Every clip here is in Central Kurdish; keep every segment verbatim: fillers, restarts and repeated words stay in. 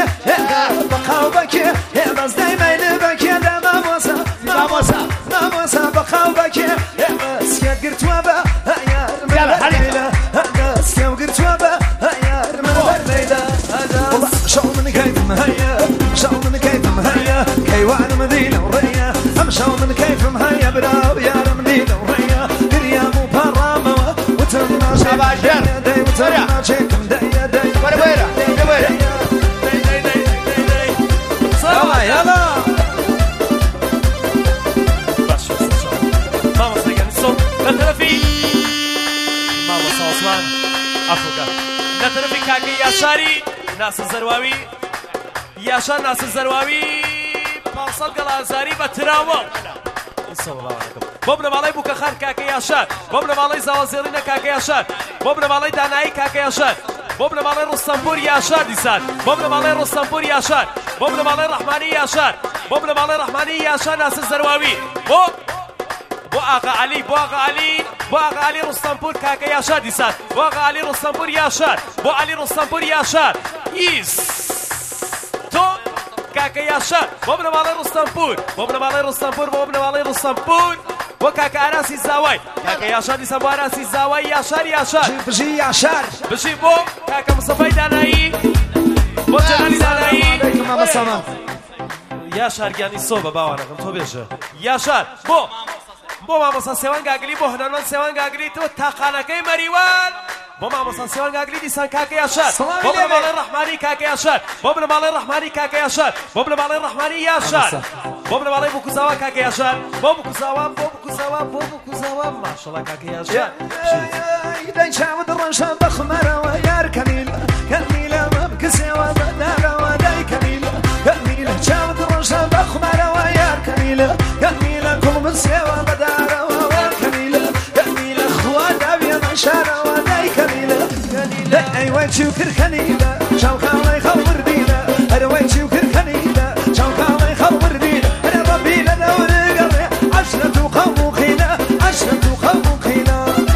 بقاو بكي بس دايما لبكي دا ماموسا ماموسا ماموسا بقاو بكي بس يا قرت وبا يا المليلة بس يا قرت وبا يا المليلة والله شو من كيف مهيا شو من كيف مهيا كيوان مدينة وريا امشوا من كيف مهيا براو يا المدينة وريا دريا مو برامة وترنا شباشر وترنا شيكم دايا دايا وين وين وين يلا يلا Vamos a Ganson, la Tarafi. Vamos a Osman, Afrika. La Tarafi Kaki Yashari, Nasser Zarwawi. Yashar Nasser Zarwawi. Pansal Galazari Batrawa. Sallallahu alaikum. Bobna Malay Bukakhar Kaki Yashar. Bobna Malay Zawazirina Kaki Yashar. Bobna Malay Danai Kaki Yashar. Bobna Malay Rustampur Yashar Disan. Bobna Malay Rustampur Yashar. Bobna Malay Rahmani Yashar. Bobna Malay Rahmani Yashar Nasser Zarwawi. Bob بو آقا علی بو آقا علی بو آقا علی رستمپور کاکا یاشار دیسان بو آقا علی رستمپور یاشار بو علی رستمپور یاشار ایس تو کاکا یاشار بو ابن مالای رستمپور بو ابن مالای رستمپور بو ابن مالای رستمپور بو کاکا عراسی زاوای کاکا یاشار دیسان بو عراسی زاوای یاشار یاشار بجي یاشار بجي بو کاکا مصطفی دانایی بو جلالی دانایی عليكم ماما سلام یاشار گیانی صوبه باوانم تو بیشه یاشار بو بۆ مامۆستا سێوان گاگلی بۆ هەنەرمەند سێوان گاگلی تۆ تاقانەکەی مەریوان بۆ مامۆستا سێوان گاگلی دیسان کاکە یاشار بۆ بڵە ماڵی ڕەحمانی کاکە یاشار بۆ بڵە ماڵی ڕەحمانی کاکە یاشار بۆ بڵە ماڵی ڕەحمانی یاشار بۆ بڵە ماڵی بوکوزاوا کاکە یاشار بۆ بوکوزاوا بۆ بوکوزاوا بۆ بوکوزاوا ماشەڵڵا کاکە یاشار دەی چاوت ڕەشە بەخمەرەوە یار کەمیلە کەمیلە بکسێوە بەدارەوە دای کەمیلە کەمیلە چاوت ڕەشە بەخمەرەوە یار کەمیلە کەمیلە کوڵ سێوە بەدارەوە کەمیلە کەمیلە خوا داویە شارەوە دای کەمیلە کەمیلە ئەیوە چی و کرکەنیلە چاوکاڵی خەڵوردیلە هەروەی چی و کرکەنیلە چاوکاڵی خەڵوردیلە هەرە ڕەبی لە دەورگەڕێ عەشرەت و قەوم و قینە عەشرەت و قەوم و قینە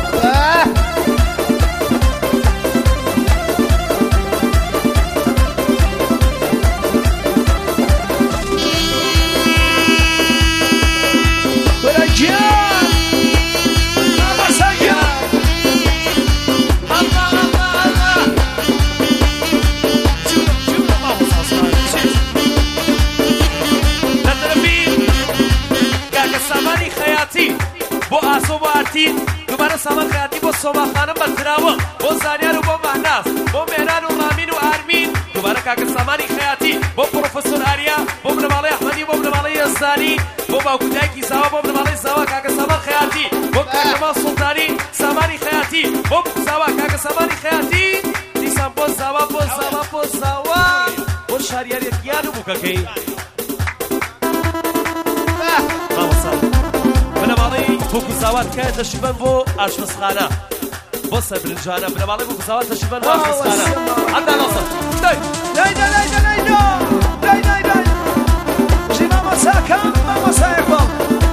بۆ ئاسۆ بۆ ئارتین دووبارە سامان خەیاتی بۆ سۆماخانم بەکراوە بۆ زانیار و بۆ مەهناز بۆ مێران و ڕامین و ئارمین دووبارە کاکە سامانی خەیاتی بۆ پرۆفەسۆر ئاریا بۆ بنەماڵەی ئەحمەدی بۆ بنەماڵەی یەزدانی بۆ باوکو دایکی زاوا بۆ بنەماڵەی زاوا کاکە سامان خەیاتی بۆ کاکەما سوڵتانی سامانی خەیاتی بۆ زاوا کاکە سامانی خەیاتی دیسان بۆ زاوا بۆ زاوا بۆ زاوا بۆ شاریارەتیان و بووکەکەی بنەماڵەی بۆکوزاوات کە دەشیبەن بۆ ئاشپزخانە بۆ سەربرنجانە بنەماڵەی بۆکوزاوات دەشیبەن بۆ ئاشپزخانە هەندا نەوسە دەی دەیدا دەیدا دەیدا دەی دەی دەی ژی مامۆساکەم مامۆسایەک بڵ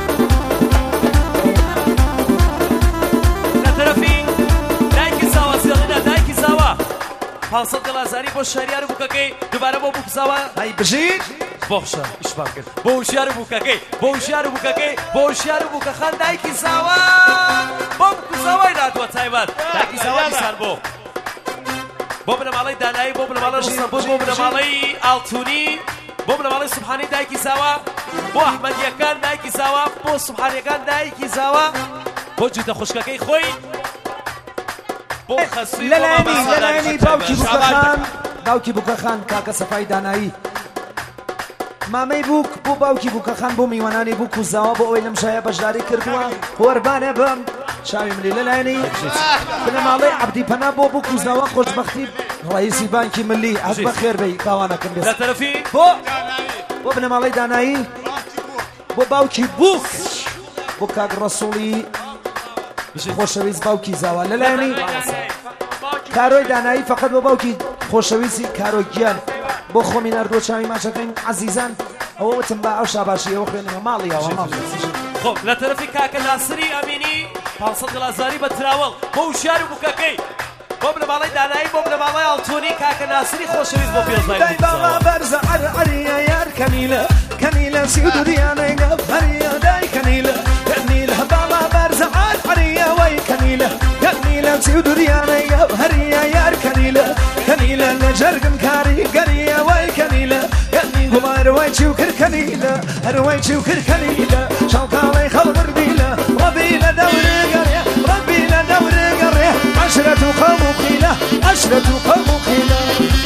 لە تەرەفی دایکی زاوا زێڵینە دایکی زاوا پانسەد دڵازاری بۆ شاریار و بووکەکەی دووبارە بۆ بووکزاوا ئەی بژیت بۆخشە ئیشمان کرد بۆ وشیار و بووکەکەی بۆ وشیار و بووکەکەی بۆ وشیار و بووکەخان دایکی زاوا بۆ بووکزاوای ناتوە تایبەت دایکی زاوا دیسان بۆ بۆ بنەماڵەی دانایی بۆ بنەماڵەی ڕستەمپور بۆ بنەماڵەی ئاڵتوونی بۆ بنەماڵەی سوبحانی دایکی زاوا بۆ ئەحمەدیەکان دایکی زاوا بۆ سوبحانیەکان دایکی زاوا بۆ جوتە خوشکەکەی خۆی بۆ خەسووی لەلایەنی لەلایەنی باوکی بووکەخان باوکی بووکەخان کاکە سەفای دانایی مامەی بووک بۆ باوکی بووکەخان بۆ میوانانی بووک و زاوا بۆ ئەوەی لەم شایە بەشداری کردووە قوربانێ بم چاوی ملی لەلایەنی بنەماڵەی عەبدی پەنا بۆ بووک و زاوا خۆشبەختی ڕئیسی بانکی ملی حەز بەخێر بەی تاوانەکەم بێت لە تەرەفی بۆ بۆ بنەماڵەی دانایی بۆ باوکی بووک بۆ کاک ڕەسوڵی خۆشەویست باوکی زاوا لەلایەنی کارۆی دانایی فقط بۆ باوکی خۆشەویستی کارۆی گیان بۆ خۆمی نردووە چاوی ماچەکەین عەزیزان ئەوە وتم با ئەو شاباشیەوە خوێنەوە ماڵیەوە ماڵی خۆ لە تەرەفی کاکە ناسری ئەمینی پانسەد دڵازاری بە تراوەڵ بۆ وشیار و بووکەکەی بۆ بنەماڵەی دانایی بۆ بنەماڵەی ئاڵتوونی کاکە ناسری خۆشەویست بۆ پیرۆزبای دای باڵا بەرزە عەرعەریە یار کەنیلە کەنیلە سی و دوو دیانەی گەفەریە دای کەنیلە کەنیلە باڵا بەرزە عەرعەریە وەی کەنیلە کەنیلە سی و دوو دیانەی گەفەریە یار کەنیلە کەنیلە لە جەرگم کاریگەریە وەی کەنیلە کەنی گوڵا هەروەی چی و کرد کەنیلە هەروەی چی و کرد کەنیلە شەڵکاڵەی خەڵبردیلە ڕەبی لە دەورگەڕێ ڕەبی لە دەورگەڕێ عەشرەت و قەوم و قیلە عەشرەت و قەوم و قیلە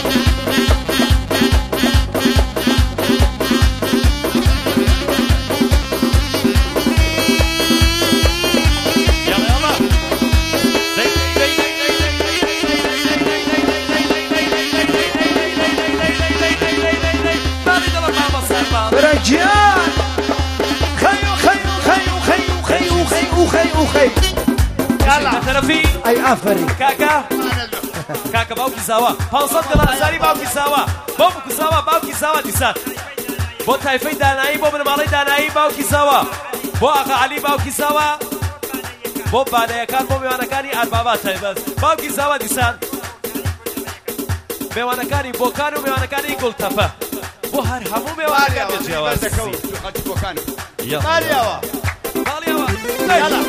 برجان خيو خيو خيو خيو خيو خيو خيو خيو يلا ترفي اي افري كاكا كاكا باوكي ساوا پانصد دلار زاري باوكي ساوا باوكي ساوا باوكي ساوا ديسان بو تايفي دانایی بو بنماڵەی دانایی باوكي ساوا بو آقا علی باوكي ساوا بو بانەیەکان بۆ میوانەکانی ئەربابات تایبەت باوكي ساوا دیسان میوانەکانی بۆکان و میوانەکانی گوڵتەپە بۆ هەر هەموو میوانەکان بێجیاوازی مالیاوە مالیاوە یالا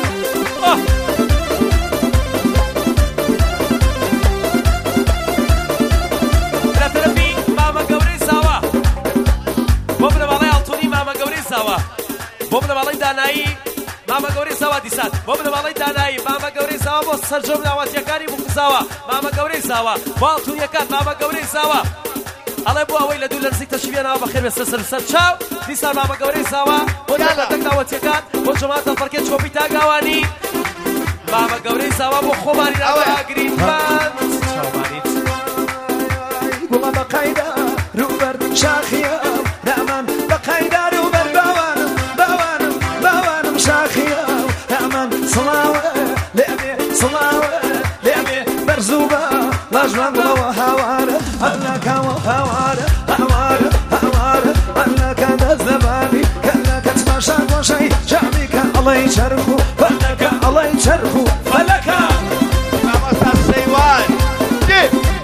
لە تەرەفی مامە گەورەی ساوا بۆ بنەماڵەی ئاڵتوونی مامە گەورەی ساوا بۆ بنەماڵەی دانایی مامە گەورەی ساوا دیسان بۆ بنەماڵەی دانایی مامە گەورەی ساوا بۆ سەرجەم ناوەتیەکانی بووکوساوا مامە گەورەی ساوا بۆ ئاڵتوونیەکان مامە گەورەی ساوا ئەڵێ بۆ ئەوەی لە دوو لە نزیک تەشویێنەوە بەخێر بێ سەر سەر چاو دیسان مامە گەورەی ساوا بۆ دەنگ ناوەتیەکان بۆ جەماتە فەرکێت چۆپی تاگاوانی مامە گەورەی ساوا بۆ خۆمانی ناوە گرینباند چاومانیت گوڵە بەقایدا ڕوبەر شاخیەم دامان بەقایدا ڕوبەر باوانم باوانم باوانم شاخیەم دامان سڵاوە لێبێ سڵاوە لێبێ بەرزوبە لاژوان گوڵەوە هاوارە هەڵناکاوە هاوارە هاوارە هاوارە هەڵناکە دەست لەبانی کەلەکە چماشا گۆشەی جامی کە ئەڵەی چەرخ و فەلەکە ئەڵەی چەرخ و فەلەکە مامۆستا سەیوان دێ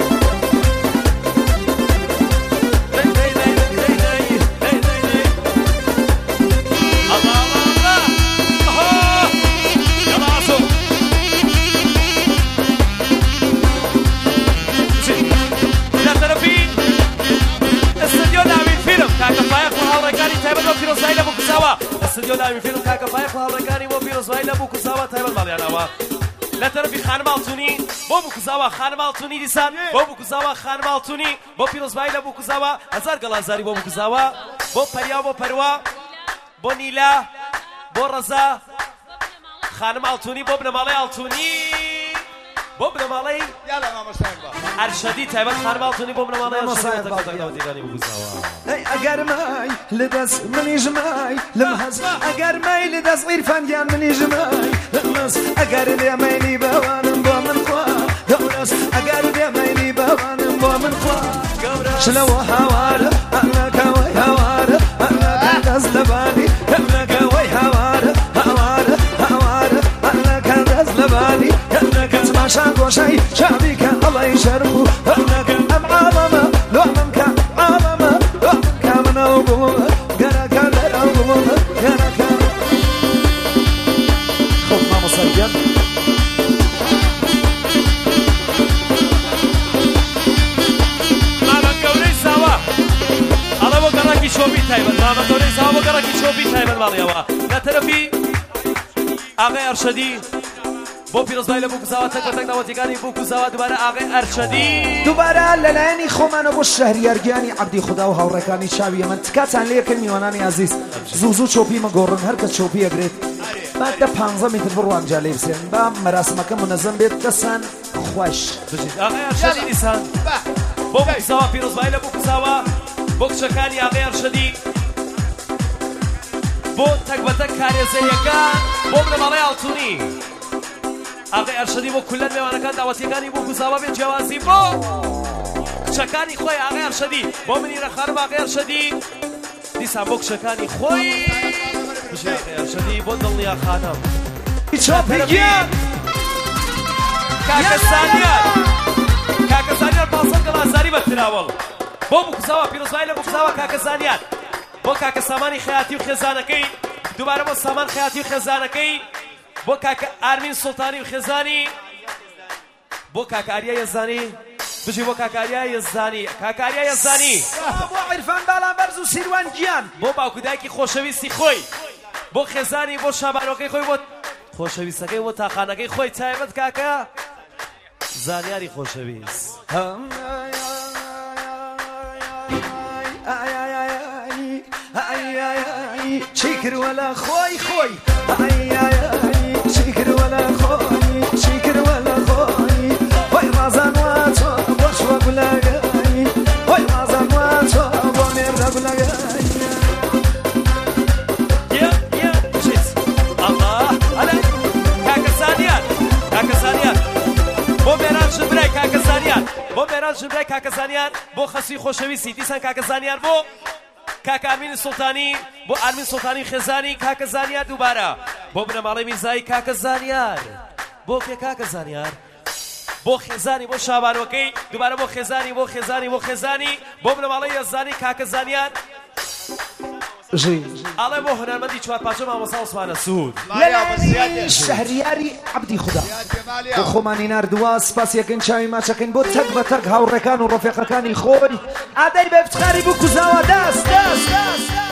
استوديو لاوی فیلم کاکە پای خواڵەکانی بۆ پیرۆزبایی لە بووکوساوا تایبەت ماڵیانەوە لە تەرەفی خانم ئاڵتوونی بۆ بووکوساوا خانم ئاڵتوونی دیسان بۆ بووکوساوا خانم ئاڵتوونی بۆ پیرۆزبایی لە بووکوساوا هەزار گەڵازاری بۆ بووکوساوا بۆ پەریا بۆ پەروە بۆ نیلا بۆ ڕەزا خانم ئاڵتوونی بۆ بنەماڵەی ئاڵتوونی بۆ بنەماڵەی یالا مامۆستایان بە ئەرشەدی تایبەت خانم ئاڵتوونی بۆ بنەماڵەی ئەرشەدی بووکوساوا ئەگەر مای لەدەست منیش مای لەم هەز ئەگەر مای لەدەست عیرفانگیان منیش مای لەمەس ئەگەر لێمەینی بەوانم بۆ من خوا گەورەس ئەگەر لێمەینی بەوانم بۆ من خوا شلەوە هاوارە ئەنەکەوەی هاوارە ئەنەکە دەست لەبانی ئەنەکەوەی هاوارە هاوارە هاوارە ئەنەکە دەست لەبانی ئەنەکە تماشا گۆشەی چاوی کە ئەڵەی شەرخ و ئەنەکە ئەم عاڵەمە لۆمم کە عاڵەمە خب ماما سرگم ماما گەورەی ساوا ئەڵە بۆ گەڕاکی چۆپی تایبەت ماما گەورەی ساوا بۆ گەڕاکی چۆپی تایبەت ماڵیەوە لە تەرەفی ئاغای ئەرشەدی بۆ پیرۆزبایی لە بووکوساوا تەک بەتەک ناوەتیەکانی بووکوساوا دووبارە ئاغای ئەرشەدی دووبارە لەلایەنی خۆمانە بۆ شەهریارگیانی عەبدی خودا و هاوڕێکانی چاوی ئەمە تکاتان لێکرد میوانانی عەزیز زوو زوو چۆپی مەگۆڕن هەر کەس چۆپی ئەگرێت با دە پانزە میتر بڕوان جا لێ بسێن با مەراسمەکە منەزەم بێت دەسان خۆش ئاغای ئەرشەدی دیسان بۆ بووکوساوا پیرۆزبایی لە بووکوساوا بۆ کچەکانی ئاغای ئەرشەدی بۆ تەک بەتەک کارێزەیەکان بۆ بنەماڵەی ئاڵتوونی ئاغای ئەرشەدی بۆ کولەت میوانەکان داوەتیەکانی بووکوساوا بێت جیاوازی بۆ کچەکانی خۆی ئاغای ئەرشەدی بۆ منیرە خانم ئاغای ئەرشەدی دیسان بۆ کچەکانی خۆی ئاغای ئەرشەدی بۆ دڵنیا خانم چۆپی گیان کاکە سانیار ئازاری بە تراوەڵ بۆ بکوزاوە پیرۆزبای لە بکوزاوە کاکە زانیار بۆ کاکە سامانی خەیاتی و خێزانەکەی دووبارە بۆ سامان خەیاتی و خێزانەکەی بۆ کاکە ئارمین سوڵتانی و خێزانی بۆ کاکە ئاریا یەزدانی بژی بۆ کاکە ئاریا یەزدانی کاکە ئاریا یەزدانی بۆ عیرفان باڵامبەرز و سیروان گیان بۆ باوکو دایکی خۆشەویستی خۆی بۆ خێزانی بۆ شابانەکەی خۆی بۆ خۆشەویستەکەی بۆ تاقانەکەی خۆی تایبەت کاکە زانیاری خۆشەویست چی کرد وەلا خۆی خۆی چی کرد وەلا خۆی چی کرد وەلا خۆی وای ڕازان وا تۆ بۆ شوە گولەگەی وای ڕازان وا تۆ بۆ مێردە گولەگەی بۆ مێران ژبرای کاکە زانیار بۆ خەسوی خۆشەویستی دیسان کاکە زانیار بۆ کاکە ئارمین سوڵتانی بۆ ئارمین سوڵتانی خێزانی کاکە زانیار دووبارە بۆ بنەماڵەی میرزایی کاکە زانیار بۆ کێ کاکە زانیار بۆ خێزانی بۆ شابانەکەی دووبارە بۆ خێزانی بۆ خێزانی بۆ خێزانی بۆ بنەماڵەی یەزدانی کاکە زانیار ئاڵێ بۆ هونەرمەندی چوار پاچە مامۆستا عوسمانە سوود شەهریاری عەبدی خودا بۆ خۆمانی ناردووە سپاس یەکەن چاوی ماچەکەین بۆ تەک بە تەک هاوڕێکان و ڕەفیقەکانی خۆی ئادەی بە افتخاری بوو کوزاوە دەست دەست دەست